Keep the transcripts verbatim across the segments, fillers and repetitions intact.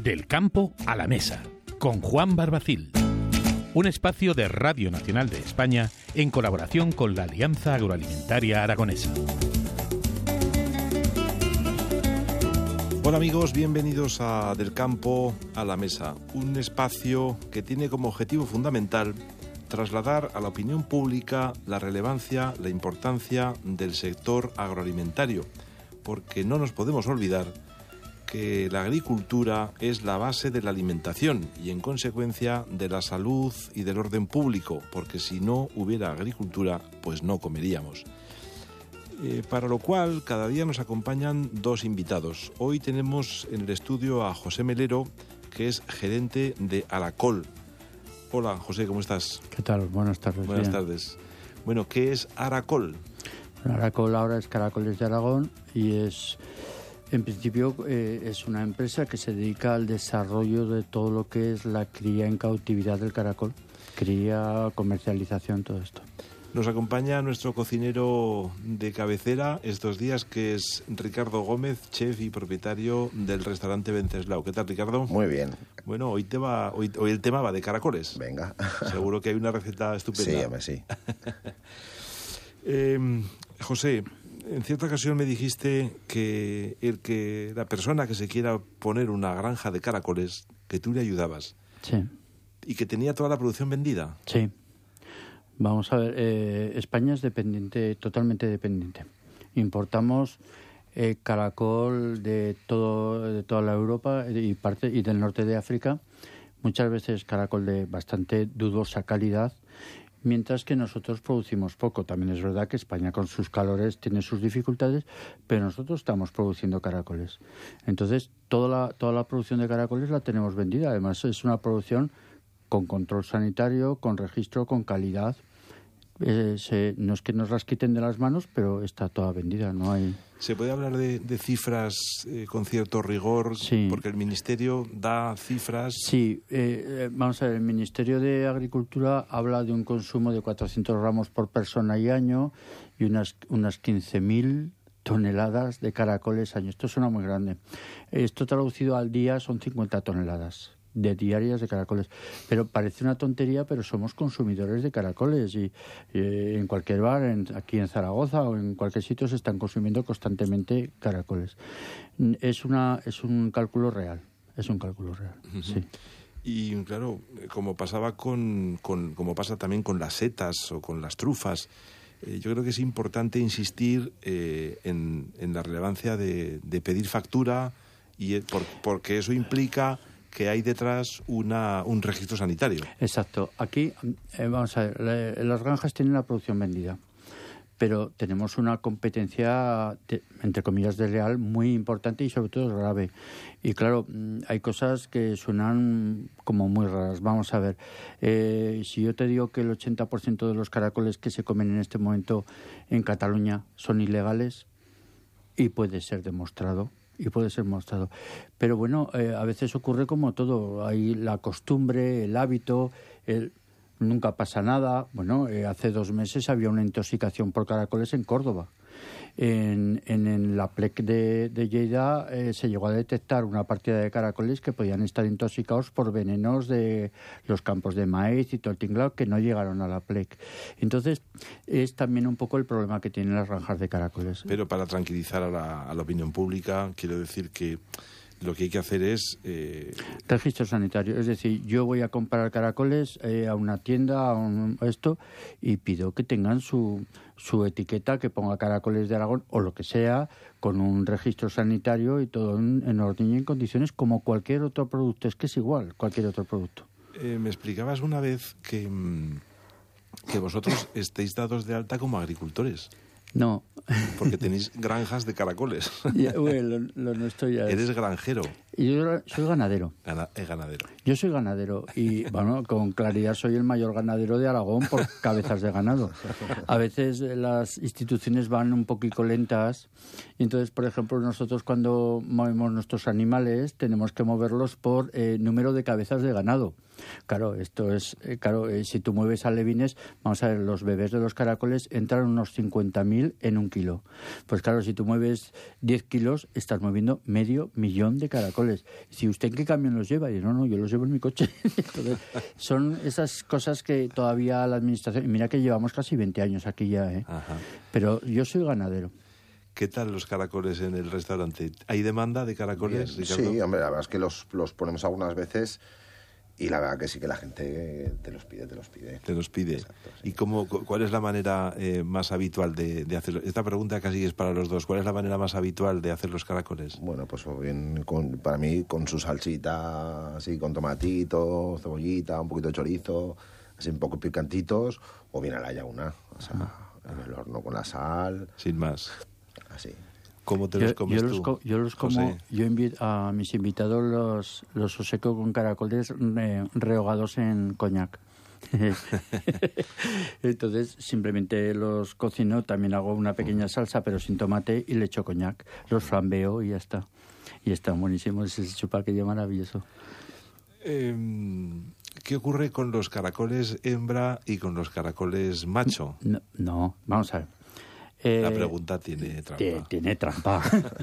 Del campo a la mesa, con Juan Barbacil. Un espacio de Radio Nacional de España en colaboración con la Alianza Agroalimentaria Aragonesa. Hola amigos, bienvenidos a Del campo a la mesa, un espacio que tiene como objetivo fundamental trasladar a la opinión pública la relevancia, la importancia del sector agroalimentario, porque no nos podemos olvidar que la agricultura es la base de la alimentación y en consecuencia de la salud y del orden público, porque si no hubiera agricultura, pues no comeríamos. Eh, para lo cual, cada día nos acompañan dos invitados. Hoy tenemos en el estudio a José Melero, que es gerente de Aracol. Hola, José, ¿cómo estás? ¿Qué tal? Buenas tardes. Buenas bien. tardes. Bueno, ¿qué es Aracol? Aracol ahora es Caracoles de Aragón y es, en principio, eh, es una empresa que se dedica al desarrollo de todo lo que es la cría en cautividad del caracol. Cría, comercialización, todo esto. Nos acompaña nuestro cocinero de cabecera estos días, que es Ricardo Gómez, chef y propietario del restaurante Venceslao. ¿Qué tal, Ricardo? Muy bien. Bueno, hoy, te va, hoy, hoy el tema va de caracoles. Venga. Seguro que hay una receta estupenda. Sí, hombre, sí. eh, José, en cierta ocasión me dijiste que el que la persona que se quiera poner una granja de caracoles, que tú le ayudabas. Sí. Y que tenía toda la producción vendida. Sí. Vamos a ver, eh, España es dependiente, totalmente dependiente. Importamos eh, caracol de todo, de toda la Europa y parte y del norte de África. Muchas veces caracol de bastante dudosa calidad, mientras que nosotros producimos poco. También es verdad que España con sus calores tiene sus dificultades, pero nosotros estamos produciendo caracoles. Entonces, toda la, toda la producción de caracoles la tenemos vendida. Además, es una producción con control sanitario, con registro, con calidad. Eh, se, no es que nos las quiten de las manos, pero está toda vendida, no hay... ¿Se puede hablar de, de cifras eh, con cierto rigor? Sí. Porque el Ministerio da cifras... Sí, eh, vamos a ver, el Ministerio de Agricultura habla de un consumo de cuatrocientos gramos por persona y año y unas, unas quince mil toneladas de caracoles año. Esto suena muy grande. Esto traducido al día son cincuenta toneladas de diarias de caracoles, pero parece una tontería, pero somos consumidores de caracoles y eh, en cualquier bar, en, aquí en Zaragoza o en cualquier sitio se están consumiendo constantemente caracoles. Es una es un cálculo real, es un cálculo real, uh-huh. Sí. Y claro, como pasaba con, con como pasa también con las setas o con las trufas, eh, yo creo que es importante insistir eh, en, en la relevancia de, de pedir factura y eh, por, porque eso implica que hay detrás una, un registro sanitario. Exacto. Aquí, eh, vamos a ver, la, las granjas tienen la producción vendida, pero tenemos una competencia, de, entre comillas, desleal muy importante y sobre todo grave. Y claro, hay cosas que suenan como muy raras. Vamos a ver, eh, si yo te digo que el ochenta por ciento de los caracoles que se comen en este momento en Cataluña son ilegales, y puede ser demostrado, y puede ser mostrado. Pero bueno, eh, a veces ocurre como todo. Hay la costumbre, el hábito, el nunca pasa nada. Bueno, eh, hace dos meses había una intoxicación por caracoles en Córdoba. En, en, en la plec de, de Lleida eh, se llegó a detectar una partida de caracoles que podían estar intoxicados por venenos de los campos de maíz y todo el tinglado que no llegaron a la plec. Entonces, es también un poco el problema que tienen las granjas de caracoles. Pero para tranquilizar a la, a la opinión pública, quiero decir que lo que hay que hacer es... Eh... registro sanitario. Es decir, yo voy a comprar caracoles eh, a una tienda, a, un, a esto, y pido que tengan su, su etiqueta, que ponga Caracoles de Aragón, o lo que sea, con un registro sanitario y todo en, en orden y en condiciones, como cualquier otro producto. Es que es igual, cualquier otro producto. Eh, me explicabas una vez que, que vosotros estéis dados de alta como agricultores. No. Porque tenéis granjas de caracoles. Ya, bueno, lo, lo nuestro ya es. Eres granjero. Y yo soy ganadero. Gana, es ganadero. Yo soy ganadero y, bueno, con claridad soy el mayor ganadero de Aragón por cabezas de ganado. A veces las instituciones van un poquito lentas y entonces, por ejemplo, nosotros cuando movemos nuestros animales tenemos que moverlos por eh, número de cabezas de ganado. Claro, esto es, eh, claro, eh, si tú mueves alevines, vamos a ver, los bebés de los caracoles entran unos cincuenta mil en un kilo. Pues claro, si tú mueves diez kilos, estás moviendo medio millón de caracoles. caracoles. Si ¿usted en qué camión los lleva? Y no, no, yo los llevo en mi coche. Entonces, son esas cosas que todavía la administración... Y mira que llevamos casi veinte años aquí ya, ¿eh? Ajá. Pero yo soy ganadero. ¿Qué tal los caracoles en el restaurante? ¿Hay demanda de caracoles, Ricardo? Sí, hombre, la verdad es que los, los ponemos algunas veces y la verdad que sí que la gente te los pide, te los pide. Te los pide. Exacto, sí. ¿Y cómo, cuál es la manera eh, más habitual de, de hacerlo? Esta pregunta casi es para los dos. ¿Cuál es la manera más habitual de hacer los caracoles? Bueno, pues bien, con, para mí con su salsita, así con tomatito, cebollita, un poquito de chorizo, así un poco picantitos, o bien a la yauna, o sea, ah, en el horno con la sal. Sin más. Así. ¿Cómo te yo, los comes yo los tú, co yo los como, José? yo invito a mis invitados los, los oseco con caracoles re, rehogados en coñac. Entonces simplemente los cocino, también hago una pequeña salsa pero sin tomate y le echo coñac, los flambeo y ya está. Y están buenísimos, ese chupaquillo maravilloso. Eh, ¿Qué ocurre con los caracoles hembra y con los caracoles macho? No, no vamos a ver. Eh, La pregunta tiene trampa. Tiene, tiene trampa.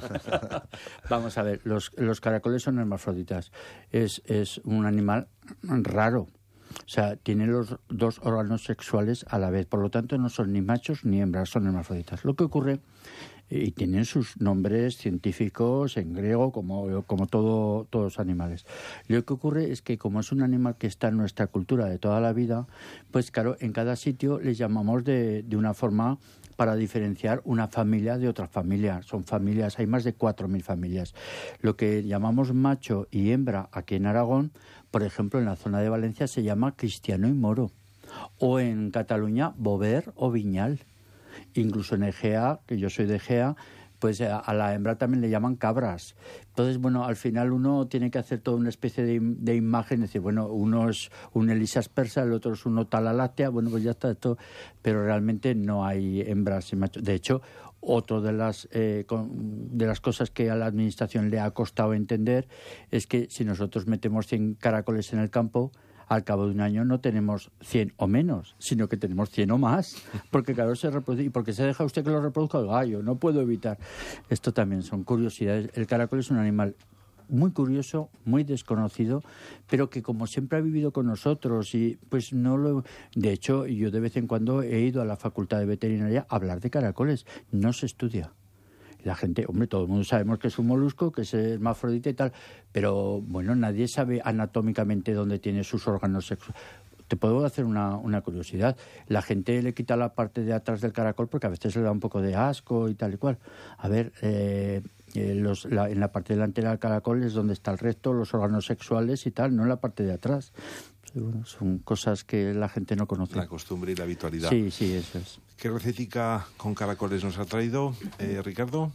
Vamos a ver, los, los caracoles son hermafroditas. Es, es un animal raro. O sea, tiene los dos órganos sexuales a la vez. Por lo tanto, no son ni machos ni hembras, son hermafroditas. Lo que ocurre, y tienen sus nombres científicos en griego, como, como todo, todos los animales. Lo que ocurre es que como es un animal que está en nuestra cultura de toda la vida, pues claro, en cada sitio les llamamos de, de una forma para diferenciar una familia de otra familia. Son familias, hay más de cuatro mil familias. Lo que llamamos macho y hembra aquí en Aragón, por ejemplo, en la zona de Valencia se llama cristiano y moro. O en Cataluña, bover o viñal. Incluso en Egea, que yo soy de Egea, pues a, a la hembra también le llaman cabras. Entonces, bueno, al final uno tiene que hacer toda una especie de, de imagen, decir, bueno, uno es un Elisas persa, el otro es uno talaláctea, bueno, pues ya está esto, pero realmente no hay hembras y machos. De hecho, otro de las eh, con, de las cosas que a la administración le ha costado entender es que si nosotros metemos cien caracoles en el campo, al cabo de un año no tenemos cien o menos, sino que tenemos cien o más, porque claro, se reproduce. ¿Y porque se deja usted que lo reproduzca el gallo? No puedo evitar. Esto también son curiosidades. El caracol es un animal muy curioso, muy desconocido, pero que como siempre ha vivido con nosotros y pues no lo... De hecho, yo de vez en cuando he ido a la Facultad de Veterinaria a hablar de caracoles. No se estudia. La gente, hombre, todo el mundo sabemos que es un molusco, que es hermafrodita y tal, pero bueno, nadie sabe anatómicamente dónde tiene sus órganos sexuales. Te puedo hacer una, una curiosidad. La gente le quita la parte de atrás del caracol porque a veces le da un poco de asco y tal y cual. A ver, eh, eh, los, la, en la parte delantera del caracol es donde está el recto, los órganos sexuales y tal, no en la parte de atrás. Bueno, son cosas que la gente no conoce. La costumbre y la habitualidad. Sí, sí, eso es. ¿Qué recetica con caracoles nos ha traído, eh, Ricardo?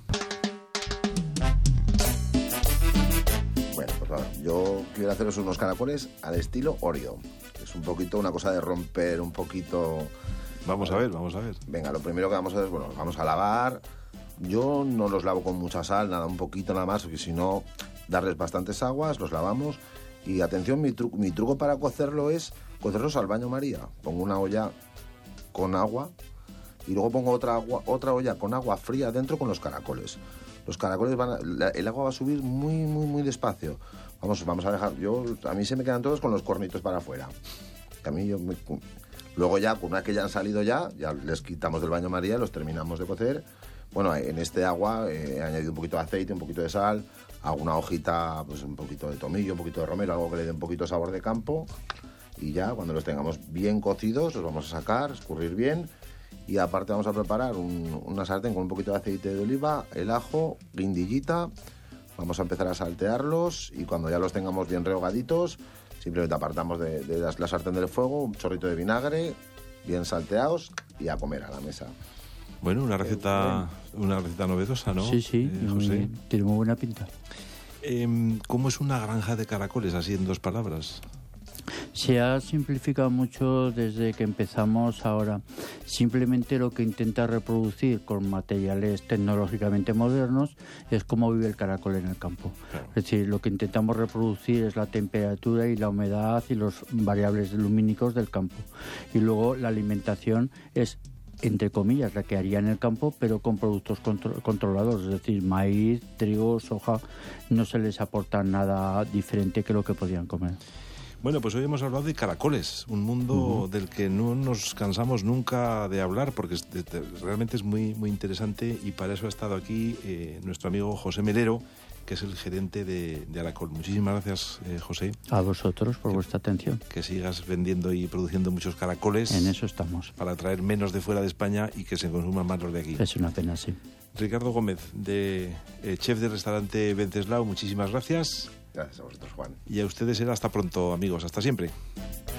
Bueno, pues nada, yo quiero haceros unos caracoles al estilo Oreo. Es un poquito una cosa de romper un poquito... Vamos a ver, vamos a ver. Venga, lo primero que vamos a hacer es, bueno, los vamos a lavar. Yo no los lavo con mucha sal, nada, un poquito nada más, porque si no, darles bastantes aguas, los lavamos. Y atención, mi, tru mi truco para cocerlo es cocerlos al baño María. Pongo una olla con agua y luego pongo otra, agua, otra olla con agua fría dentro con los caracoles. Los caracoles van a, la, el agua va a subir muy, muy, muy despacio. Vamos, vamos a dejar, yo, a mí se me quedan todos con los cuernitos para afuera. A mí yo me, luego ya, una vez que ya han salido ya, ya les quitamos del baño María, los terminamos de cocer. Bueno, en este agua eh, he añadido un poquito de aceite, un poquito de sal, hago una hojita, pues un poquito de tomillo, un poquito de romero, algo que le dé un poquito de sabor de campo. Y ya, cuando los tengamos bien cocidos, los vamos a sacar, escurrir bien. Y aparte vamos a preparar un, una sartén con un poquito de aceite de oliva, el ajo, guindillita. Vamos a empezar a saltearlos y cuando ya los tengamos bien rehogaditos, simplemente apartamos de, de la, la sartén del fuego, un chorrito de vinagre, bien salteados y a comer a la mesa. Bueno, una receta, una receta novedosa, ¿no? Sí, sí, eh, José. Tiene muy buena pinta. Eh, ¿Cómo es una granja de caracoles, así en dos palabras? Se ha simplificado mucho desde que empezamos ahora. Simplemente lo que intenta reproducir con materiales tecnológicamente modernos es cómo vive el caracol en el campo. Claro. Es decir, lo que intentamos reproducir es la temperatura y la humedad y los variables lumínicos del campo. Y luego la alimentación es entre comillas, la que haría en el campo, pero con productos contro- controlados, es decir, maíz, trigo, soja, no se les aporta nada diferente que lo que podían comer. Bueno, pues hoy hemos hablado de caracoles, un mundo uh-huh. del que no nos cansamos nunca de hablar, porque es, de, de, realmente es muy, muy interesante, y para eso ha estado aquí eh, nuestro amigo José Melero, que es el gerente de, de Aracol. Muchísimas gracias, eh, José. A vosotros por que, vuestra atención. Que sigas vendiendo y produciendo muchos caracoles. En eso estamos. Para traer menos de fuera de España y que se consuman más los de aquí. Es una pena, sí. Ricardo Gómez, de eh, chef del restaurante Venceslao, muchísimas gracias. Gracias a vosotros, Juan. Y a ustedes será hasta pronto, amigos. Hasta siempre.